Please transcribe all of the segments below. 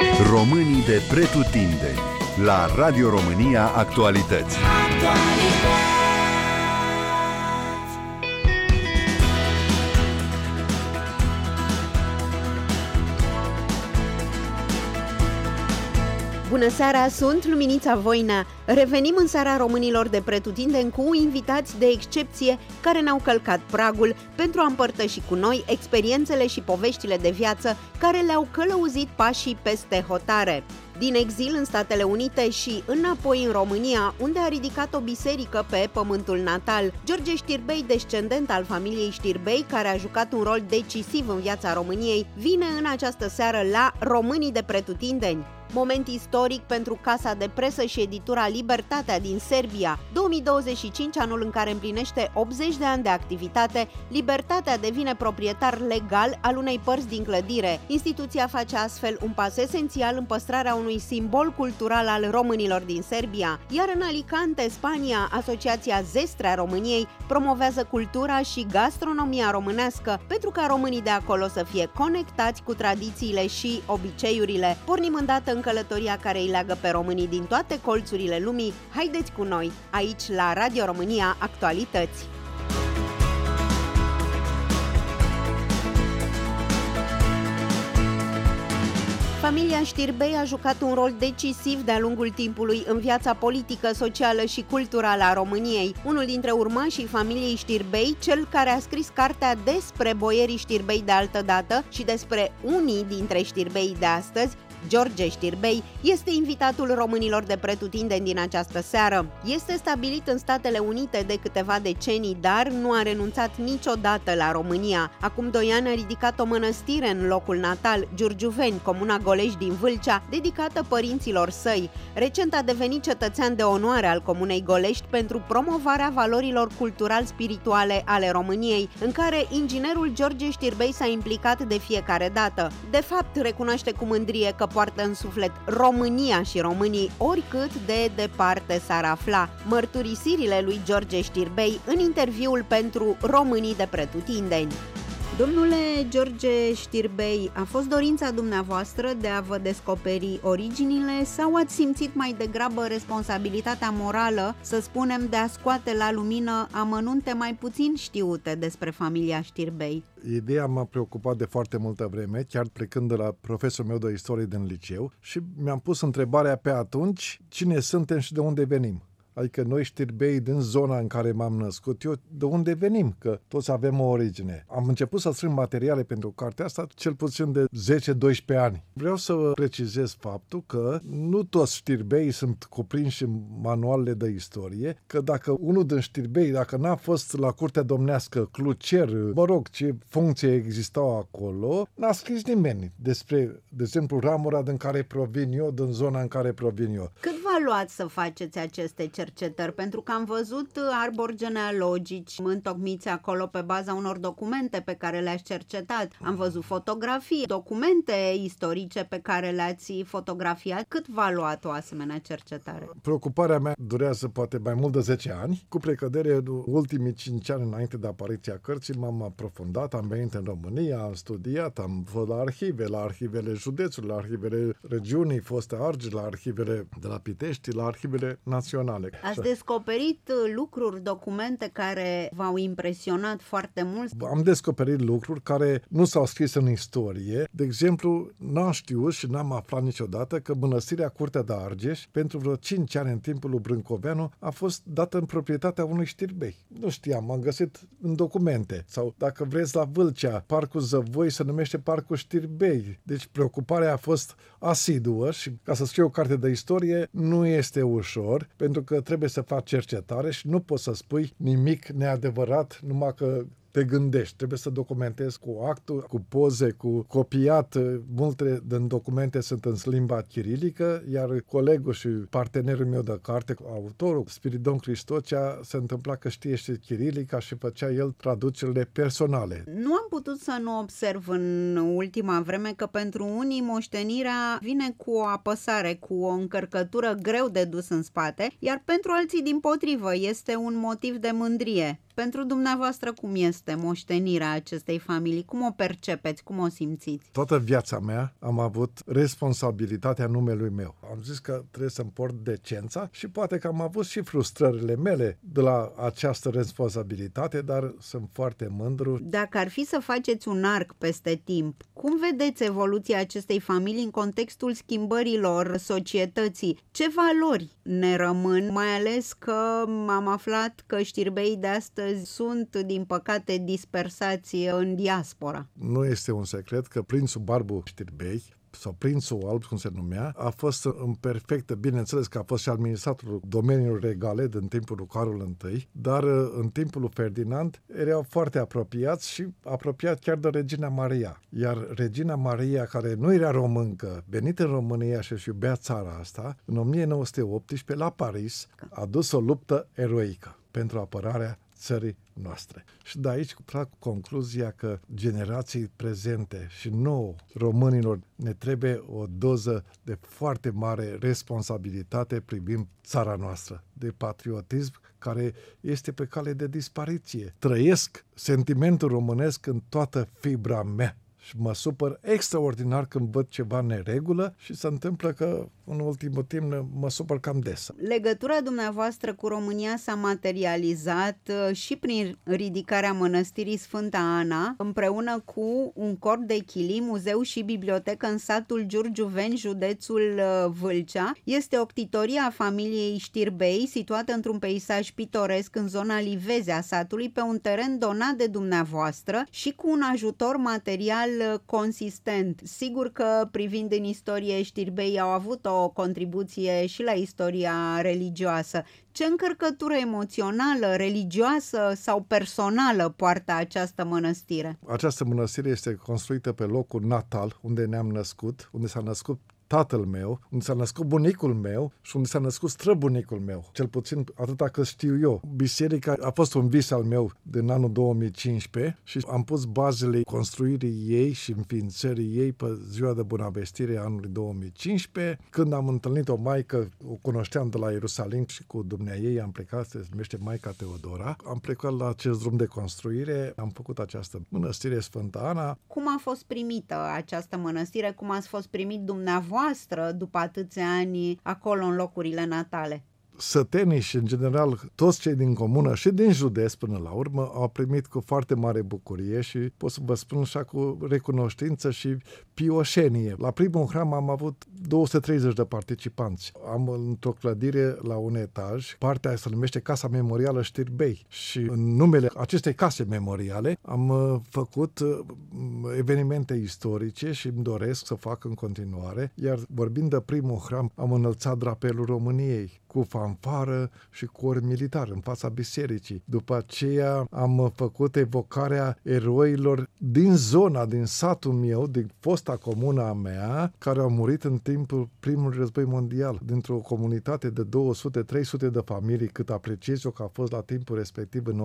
Românii de pretutindeni la Radio România Actualități. Bună seara, sunt Luminița Voina. Revenim în seara românilor de pretutindeni cu invitați de excepție care ne-au călcat pragul pentru a împărtăși cu noi experiențele și poveștile de viață care le-au călăuzit pașii peste hotare. Din exil în Statele Unite și înapoi în România, unde a ridicat o biserică pe pământul natal, George Știrbei, descendent al familiei Știrbei, care a jucat un rol decisiv în viața României, vine în această seară la Românii de pretutindeni. Moment istoric pentru Casa de Presă și editura Libertatea din Serbia. 2025, anul în care împlinește 80 de ani de activitate, Libertatea devine proprietar legal al unei părți din clădire. Instituția face astfel un pas esențial în păstrarea unui simbol cultural al românilor din Serbia. Iar în Alicante, Spania, Asociația Zestrea României promovează cultura și gastronomia românească pentru ca românii de acolo să fie conectați cu tradițiile și obiceiurile. Pornim îndată în călătoria care îi leagă pe românii din toate colțurile lumii. Haideți cu noi, aici la Radio România Actualități. Familia Știrbei a jucat un rol decisiv de-a lungul timpului în viața politică, socială și culturală a României. Unul dintre urmașii familiei Știrbei, cel care a scris cartea despre boierii Știrbei de altădată și despre unii dintre Știrbei de astăzi, George Știrbei, este invitatul românilor de pretutindeni din această seară. Este stabilit în Statele Unite de câteva decenii, dar nu a renunțat niciodată la România. Acum 2 ani a ridicat o mănăstire în locul natal, Giurgiuveni, comuna Golești din Vâlcea, dedicată părinților săi. Recent a devenit cetățean de onoare al comunei Golești pentru promovarea valorilor cultural-spirituale ale României, în care inginerul George Știrbei s-a implicat de fiecare dată. De fapt, recunoaște cu mândrie că poartă în suflet România și românii oricât de departe s-ar afla. Mărturisirile lui George Știrbei în interviul pentru Românii de pretutindeni. Domnule George Știrbei, a fost dorința dumneavoastră de a vă descoperi originile sau ați simțit mai degrabă responsabilitatea morală, să spunem, de a scoate la lumină amănunte mai puțin știute despre familia Știrbei? Ideea m-a preocupat de foarte multă vreme, chiar plecând de la profesorul meu de istorie din liceu, și mi-am pus întrebarea pe atunci: cine suntem și de unde venim? Adică noi Știrbei din zona în care m-am născut eu, de unde venim? Că toți avem o origine. Am început să strâng materiale pentru cartea asta cel puțin de 10-12 ani. Vreau să precizez faptul că nu toți Știrbei sunt cuprinși în manualele de istorie, că dacă unul din Știrbei, dacă n-a fost la curtea domnească clucer, mă rog, ce funcție existau acolo, n-a scris nimeni despre, de exemplu, ramura din care provin eu, din zona în care provin eu. Cât v-a luat să faceți aceste cercetări? Pentru că am văzut arbori genealogici întocmiți acolo pe baza unor documente pe care le-ați cercetat. Am văzut fotografii, documente istorice pe care le-ați fotografiat. Cât v-a luat o asemenea cercetare? Preocuparea mea durează poate mai mult de 10 ani. Cu precădere, ultimii 5 ani înainte de apariția cărții m-am aprofundat, am venit în România, am studiat, am fost la arhive, la arhivele județului, la arhivele regiunii foste Argeș, la arhivele de la Pitești, la arhivele naționale. Ați descoperit lucruri, documente care v-au impresionat foarte mult? Am descoperit lucruri care nu s-au scris în istorie. De exemplu, n-am știut și n-am aflat niciodată că mănăstirea Curtea de Argeș, pentru vreo 5 ani în timpul lui Brâncoveanu, a fost dată în proprietatea unui Știrbei. Nu știam, am găsit în documente. Sau, dacă vreți, la Vâlcea, Parcul Zăvoi se numește Parcul Știrbei. Deci preocuparea a fost asiduă și ca să scriu o carte de istorie nu este ușor, pentru că trebuie să faci cercetare și nu poți să spui nimic neadevărat numai că te gândești. Trebuie să documentezi cu actul, cu poze, cu copiat. Multe din documente sunt în limba chirilică, iar colegul și partenerul meu de carte, autorul, Spiridon Cristocea, se întâmpla că știe și chirilica și făcea el traducerile personale. Nu am putut să nu observ în ultima vreme că pentru unii moștenirea vine cu o apăsare, cu o încărcătură greu de dus în spate, iar pentru alții, dimpotrivă, este un motiv de mândrie. Pentru dumneavoastră, cum este moștenirea acestei familii? Cum o percepeți? Cum o simțiți? Toată viața mea am avut responsabilitatea numelui meu. Am zis că trebuie să-mi port decența și poate că am avut și frustrările mele de la această responsabilitate, dar sunt foarte mândru. Dacă ar fi să faceți un arc peste timp, cum vedeți evoluția acestei familii în contextul schimbărilor societății? Ce valori ne rămân? Mai ales că am aflat că știrbeii de astăzi sunt, din păcate, dispersați în diaspora. Nu este un secret că prințul Barbu Știrbei, sau prințul alb, cum se numea, a fost în perfectă, bineînțeles că a fost și administratorul domeniilor regale din timpul lui Carol I, dar în timpul lui Ferdinand erau foarte apropiați și apropiat chiar de Regina Maria. Iar Regina Maria, care nu era româncă, venit în România și își iubea țara asta, în 1918, la Paris, a dus o luptă eroică pentru apărarea țării noastre. Și de aici trag concluzia că generații prezente și nouă românilor ne trebuie o doză de foarte mare responsabilitate privind țara noastră, de patriotism care este pe cale de dispariție. Trăiesc sentimentul românesc în toată fibra mea. Și mă supăr extraordinar când văd ceva neregulă și se întâmplă că în ultimul timp mă supăr cam des. Legătura dumneavoastră cu România s-a materializat și prin ridicarea mănăstirii Sfânta Ana, împreună cu un corp de chilii, muzeu și bibliotecă în satul Giurgiuveni, județul Vâlcea. Este o ctitorie a familiei Știrbei, situată într-un peisaj pitoresc în zona liveze a satului, pe un teren donat de dumneavoastră și cu un ajutor material consistent. Sigur că, privind în istorie, Știrbei au avut o contribuție și la istoria religioasă. Ce încărcătură emoțională, religioasă sau personală poartă această mănăstire? Această mănăstire este construită pe locul natal, unde ne-am născut, unde s-a născut tatăl meu, unde s-a născut bunicul meu și unde s-a născut străbunicul meu. Cel puțin atâta cât știu eu. Biserica a fost un vis al meu din anul 2015 și am pus bazele construirii ei și înființării ei pe ziua de bunăvestire a anului 2015. Când am întâlnit o maică, o cunoșteam de la Ierusalim și cu dumneaei am plecat, se numește Maica Teodora. Am plecat la acest drum de construire, am făcut această mănăstire Sfânta Ana. Cum a fost primită această mănăstire? Cum ați fost primit dumneavoastră după atâția ani acolo în locurile natale? Sătenii și, în general, toți cei din comună și din județ, până la urmă, au primit cu foarte mare bucurie și pot să vă spun așa cu recunoștință și pioșenie. La primul hram am avut 230 de participanți. Am într-o clădire la un etaj, partea se numește Casa Memorială Știrbei și în numele acestei case memoriale am făcut evenimente istorice și îmi doresc să fac în continuare, iar vorbind de primul hram, am înălțat drapelul României cu fanfară și cor militar în fața bisericii. După aceea am făcut evocarea eroilor din zona, din satul meu, din fosta comună a mea, care au murit în timpul primului război mondial. Dintr-o comunitate de 200-300 de familii, cât apreciez eu că a fost la timpul respectiv în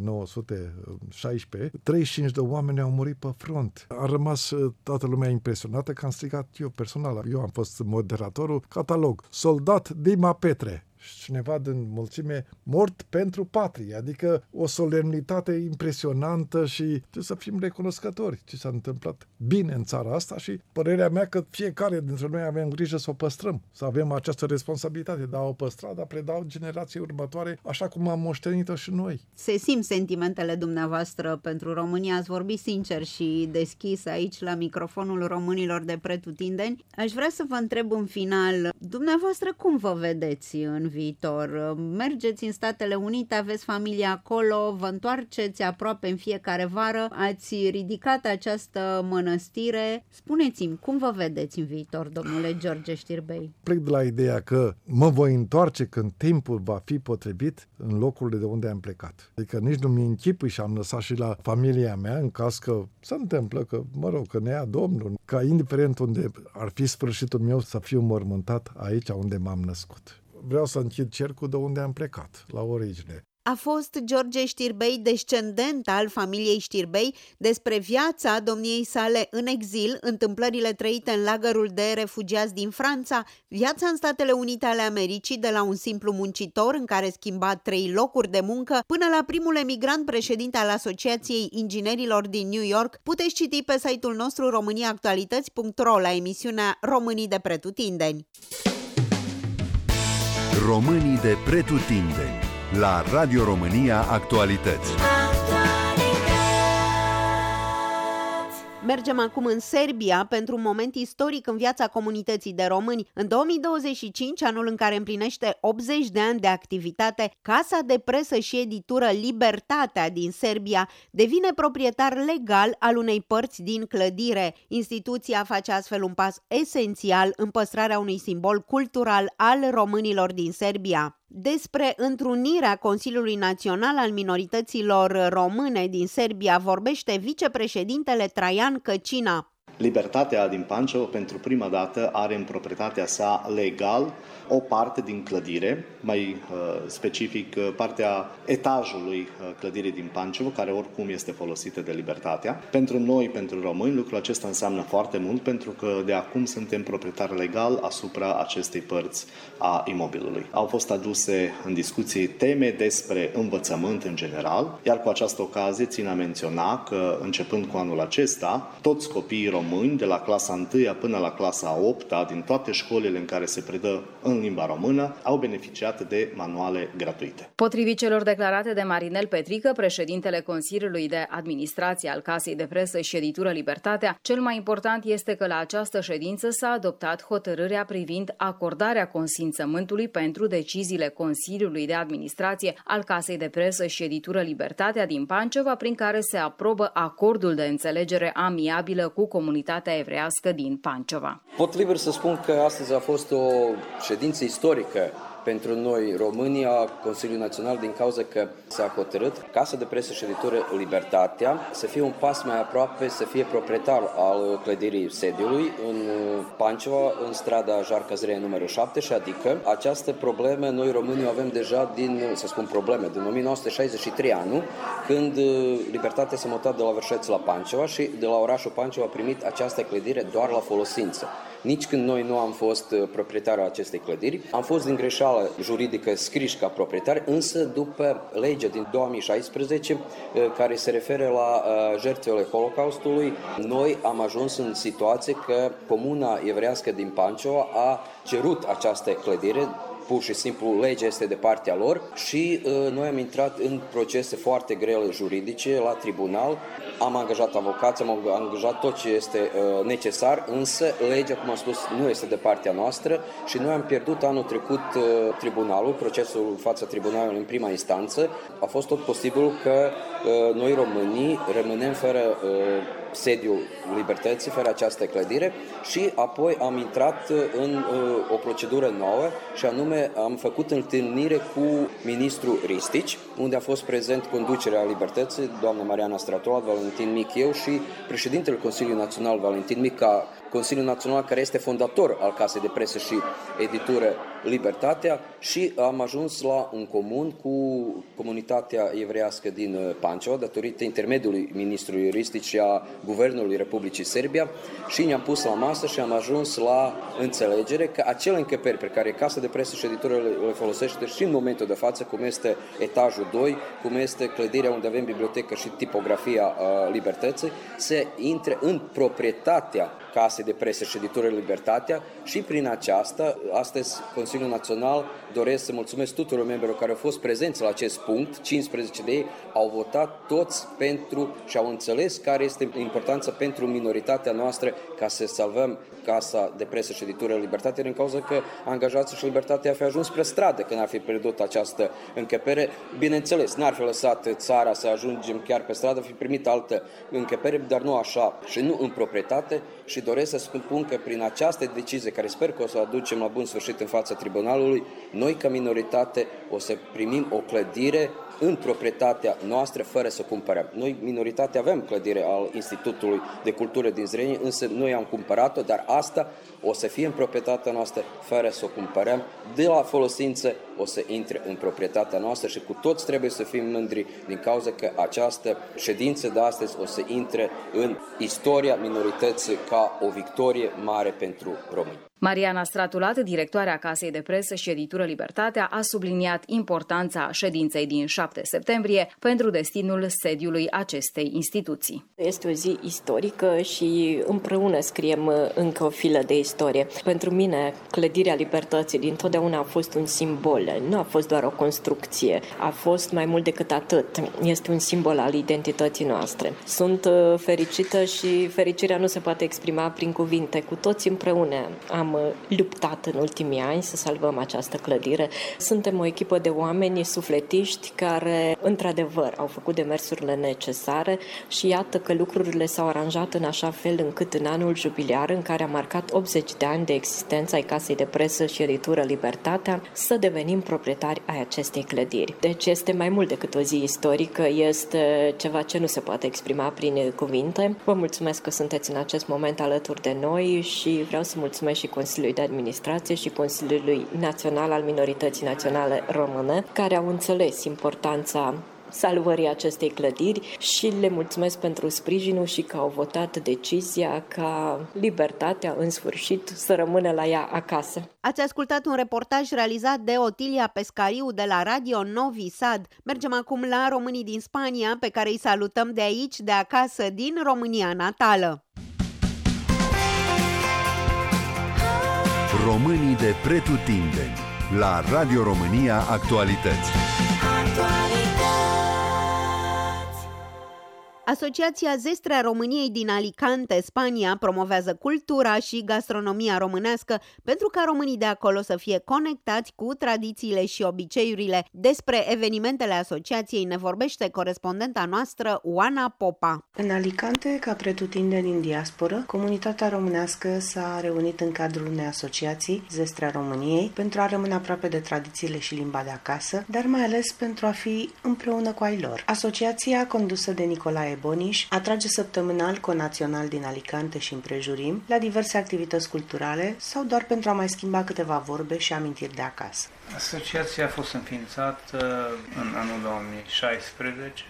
1916, 35 de oameni au murit pe front. A rămas toată lumea impresionată că am strigat eu personal. Eu am fost moderatorul, catalog. Soldat Dima Petre. Și cineva din mulțime mort pentru patrie, adică o solemnitate impresionantă și trebuie să fim recunoscători ce s-a întâmplat bine în țara asta și părerea mea că fiecare dintre noi avem grijă să o păstrăm, să avem această responsabilitate de a o păstra, de a preda generației următoare așa cum am moștenit-o și noi. Se simt sentimentele dumneavoastră pentru România, ați vorbit sincer și deschis aici la microfonul românilor de pretutindeni. Aș vrea să vă întreb în final, dumneavoastră cum vă vedeți în viitor? Mergeți în Statele Unite, aveți familie acolo, vă întoarceți aproape în fiecare vară, ați ridicat această mănăstire. Spuneți-mi, cum vă vedeți în viitor, domnule George Știrbei? Plec de la ideea că mă voi întoarce când timpul va fi potrivit în locurile de unde am plecat. Adică nici nu mi închipui și am lăsat și la familia mea, în caz că se întâmplă, că mă rog, că ne ia Domnul, ca indiferent unde ar fi sfârșitul meu să fiu mormântat aici unde m-am născut. Vreau să închid cercul de unde am plecat, la origine. a fost George Știrbei, descendent al familiei Știrbei, despre viața domniei sale în exil, întâmplările trăite în lagărul de refugiați din Franța, viața în Statele Unite ale Americii, de la un simplu muncitor în care schimba 3 locuri de muncă, până la primul emigrant președinte al Asociației Inginerilor din New York. Puteți citi pe site-ul nostru romaniaactualități.ro la emisiunea Românii de pretutindeni. Românii de pretutindeni la Radio România Actualități. Mergem acum în Serbia pentru un moment istoric în viața comunității de români. În 2025, anul în care împlinește 80 de ani de activitate, Casa de Presă și Editură Libertatea din Serbia devine proprietar legal al unei părți din clădire. Instituția face astfel un pas esențial în păstrarea unui simbol cultural al românilor din Serbia. Despre întrunirea Consiliului Național al Minorităților Române din Serbia vorbește vicepreședintele Traian Căcina. Libertatea din Pančevo pentru prima dată are în proprietatea sa legal o parte din clădire, mai specific partea etajului clădirii din Pančevo, care oricum este folosită de Libertatea. Pentru noi, pentru români, lucrul acesta înseamnă foarte mult, pentru că de acum suntem proprietari legal asupra acestei părți a imobilului. Au fost aduse în discuții teme despre învățământ în general, iar cu această ocazie țin a menționa că, începând cu anul acesta, toți copiii români, de la clasa 1 până la clasa 8 din toate școlile în care se predă în limba română, au beneficiat de manuale gratuite. Potrivit celor declarate de Marinel Petrică, președintele Consiliului de Administrație al Casei de Presă și Editură Libertatea, cel mai important este că la această ședință s-a adoptat hotărârea privind acordarea consimțământului pentru deciziile Consiliului de Administrație al Casei de Presă și Editură Libertatea din Pančeva, prin care se aprobă acordul de înțelegere amiabilă cu comunitatea evrească din Pančeva. Pot liber să spun că astăzi a fost o ședință istorică pentru noi românii a Consiliului Național din cauza că s-a hotărât Casa de Presă și Editură Libertatea să fie un pas mai aproape, să fie proprietar al clădirii sediului în Pančeva, în strada Jarca-Zreia numărul 7, și adică această problemă noi românii o avem deja din 1963 anul, când Libertatea s-a mutat de la Vârșeț la Pančeva și de la orașul Pančeva a primit această clădire doar la folosință. Nici când noi nu am fost proprietarul acestei clădiri, am fost din greșeală juridică scriși ca proprietari, însă după legea din 2016, care se referă la jertfele Holocaustului, noi am ajuns în situație că comuna evrească din Pančeva a cerut această clădire. Pur și simplu, legea este de partea lor și noi am intrat în procese foarte grele juridice la tribunal. Am angajat avocați, am angajat tot ce este necesar, însă legea, cum am spus, nu este de partea noastră și noi am pierdut anul trecut tribunalul, procesul în fața tribunalului în prima instanță. A fost tot posibil că noi românii rămânem fără sediul Libertății, fără această clădire, și apoi am intrat în o procedură nouă și anume am făcut întâlnire cu ministrul Ristici, unde a fost prezent conducerea Libertății, doamna Mariana Stratolat, Valentin Mic, eu și președintele Consiliului Național, Valentin Mic, Consiliul Național care este fondator al Casei de Presă și Editură Libertatea, și am ajuns la un comun cu comunitatea evrească din Pančeva, datorită intermediului ministrului Ristici și a Guvernului Republicii Serbia, și ne-am pus la masă și am ajuns la înțelegere că acele încăperi pe care Casa de Presă și Editură le folosește și în momentul de față, cum este etajul 2, cum este clădirea unde avem bibliotecă și tipografia Libertății, se intre în proprietatea Casei de Presă și Editură Libertatea, și prin aceasta, astăzi Consiliul Național doresc să mulțumesc tuturor membrilor care au fost prezenți la acest punct, 15 de ei au votat toți pentru și au înțeles care este importanța pentru minoritatea noastră ca să salvăm Casa de Presă și Editură Libertatea, din cauza că angajații și Libertatea ar fi ajuns spre stradă când ar fi pierdut această încăpere. Bineînțeles, n-ar fi lăsat țara să ajungem chiar pe stradă, ar fi primit altă încăpere, dar nu așa și nu în proprietate, și și doresc să spun că prin această decizie, care sper că o să o aducem la bun sfârșit în fața tribunalului, noi ca minoritate o să primim o clădire în proprietatea noastră, fără să o cumpărăm. Noi, minoritatea, avem clădire al Institutului de Cultură din Zrenjanin, însă noi am cumpărat-o, dar asta o să fie în proprietatea noastră, fără să o cumpărăm. De la folosință o să intre în proprietatea noastră și cu toți trebuie să fim mândri din cauza că această ședință de astăzi o să intre în istoria minorității ca o victorie mare pentru români. Mariana Stratulat, directoarea Casei de Presă și Editură Libertatea, a subliniat importanța ședinței din 7 septembrie pentru destinul sediului acestei instituții. Este o zi istorică și împreună scriem încă o filă de istorie. Pentru mine, clădirea Libertății dintotdeauna a fost un simbol, nu a fost doar o construcție, a fost mai mult decât atât. Este un simbol al identității noastre. Sunt fericită și fericirea nu se poate exprima prin cuvinte. Cu toți împreună am luptat în ultimii ani să salvăm această clădire. Suntem o echipă de oameni sufletiști care, într-adevăr, au făcut demersurile necesare și iată că lucrurile s-au aranjat în așa fel încât în anul jubiliar, în care a marcat 80 de ani de existență ai Casei de Presă și Editură Libertatea, să devenim proprietari ai acestei clădiri. Deci este mai mult decât o zi istorică, este ceva ce nu se poate exprima prin cuvinte. Vă mulțumesc că sunteți în acest moment alături de noi și vreau să mulțumesc și Consiliului de Administrație și Consiliului Național al Minorității Naționale Române, care au înțeles importanța salvării acestei clădiri și le mulțumesc pentru sprijinul și că au votat decizia ca Libertatea, în sfârșit, să rămână la ea acasă. Ați ascultat un reportaj realizat de Otilia Pescariu de la Radio Novi Sad. Mergem acum la românii din Spania, pe care îi salutăm de aici, de acasă, din România natală. Românii de pretutindeni la Radio România Actualități. Asociația Zestrea României din Alicante, Spania, promovează cultura și gastronomia românească pentru ca românii de acolo să fie conectați cu tradițiile și obiceiurile. Despre evenimentele asociației ne vorbește corespondenta noastră, Oana Popa. În Alicante, ca pretutindeni în diasporă, comunitatea românească s-a reunit în cadrul unei asociații, Zestrea României, pentru a rămâne aproape de tradițiile și limba de acasă, dar mai ales pentru a fi împreună cu ai lor. Asociația, condusă de Nicolae Boniș, atrage săptămânal conațional din Alicante și împrejurim la diverse activități culturale sau doar pentru a mai schimba câteva vorbe și amintiri de acasă. Asociația a fost înființată în anul 2016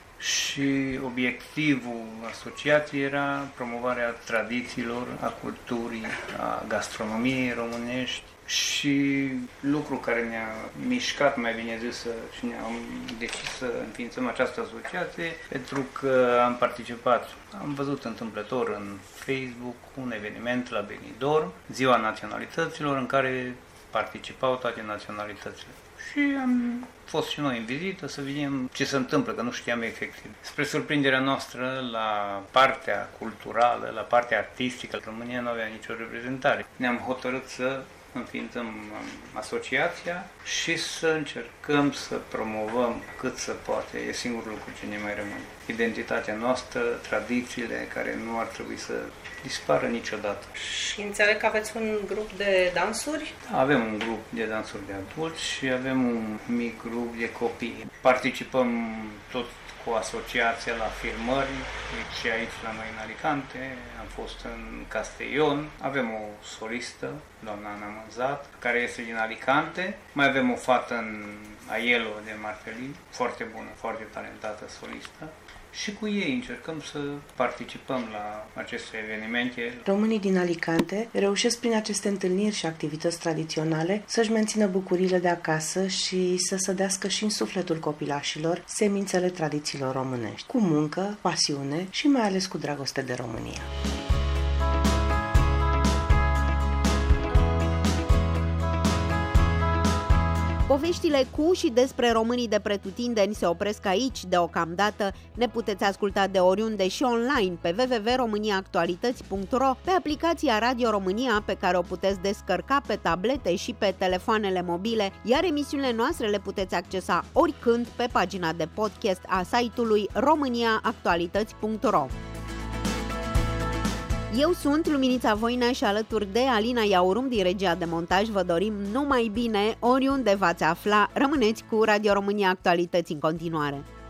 și obiectivul asociației era promovarea tradițiilor, a culturii, a gastronomiei românești și lucru care ne-a mișcat, mai bine zis, și ne-am decis să înființăm această asociație, pentru că am participat, am văzut întâmplător în Facebook un eveniment la Benidorm, Ziua Naționalităților, în care participau toate naționalitățile. Și am fost și noi în vizită să vedem ce se întâmplă, că nu știam efectiv. Spre surprinderea noastră, la partea culturală, la partea artistică, România nu avea nicio reprezentare. Ne-am hotărât să înființăm asociația și să încercăm să promovăm cât se poate. E singurul lucru ce ne mai rămâne. Identitatea noastră, tradițiile care nu ar trebui să dispară niciodată. Și înțeleg că aveți un grup de dansuri? Avem un grup de dansuri de adulți și avem un mic grup de copii. Participăm tot cu asociația la filmări, și aici la noi în Alicante, am fost în Castellon, avem o solistă, doamna Ana Mânzat, care este din Alicante, mai avem o fată în Aielo de Martelin, foarte bună, foarte talentată solistă. Și cu ei încercăm să participăm la aceste evenimente. Românii din Alicante reușesc prin aceste întâlniri și activități tradiționale să-și mențină bucuriile de acasă și să sădească și în sufletul copilașilor semințele tradițiilor românești, cu muncă, pasiune și mai ales cu dragoste de România. Poveștile cu și despre românii de pretutindeni se opresc aici deocamdată. Ne puteți asculta de oriunde și online pe www.romaniaactualități.ro, pe aplicația Radio România, pe care o puteți descărca pe tablete și pe telefoanele mobile, iar emisiunile noastre le puteți accesa oricând pe pagina de podcast a site-ului romaniaactualități.ro. Eu sunt Luminița Voinea și alături de Alina Iaurum din regia de montaj vă dorim numai bine oriunde v-ați afla. Rămâneți cu Radio România Actualități în continuare.